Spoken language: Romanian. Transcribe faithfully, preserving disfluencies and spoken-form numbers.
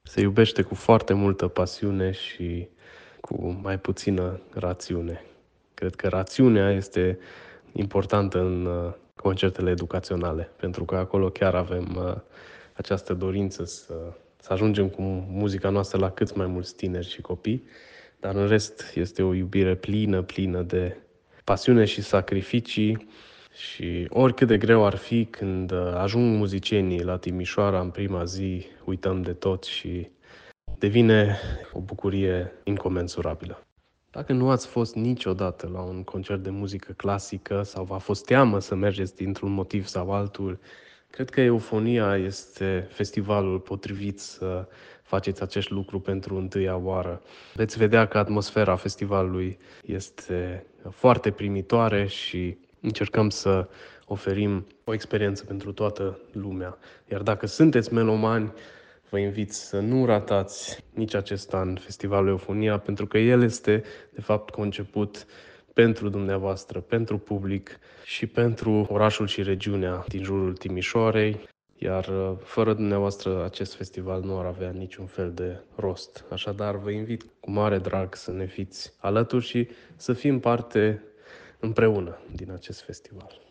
Se iubește cu foarte multă pasiune și cu mai puțină rațiune. Cred că rațiunea este importantă în uh, concertele educaționale, pentru că acolo chiar avem uh, această dorință să, să ajungem cu muzica noastră la cât mai mulți tineri și copii, dar în rest este o iubire plină, plină de pasiune și sacrificii. Și oricât de greu ar fi, când uh, ajung muzicienii la Timișoara în prima zi, uităm de tot și devine o bucurie incomensurabilă. Dacă nu ați fost niciodată la un concert de muzică clasică sau v-a fost teamă să mergeți dintr-un motiv sau altul, cred că Eufonia este festivalul potrivit să faceți acest lucru pentru întâia oară. Veți vedea că atmosfera festivalului este foarte primitoare și încercăm să oferim o experiență pentru toată lumea. Iar dacă sunteți melomani, vă invit să nu ratați nici acest an Festivalul Eufonia, pentru că el este, de fapt, conceput pentru dumneavoastră, pentru public și pentru orașul și regiunea din jurul Timișoarei, iar fără dumneavoastră acest festival nu ar avea niciun fel de rost. Așadar, vă invit cu mare drag să ne fiți alături și să fim parte împreună din acest festival.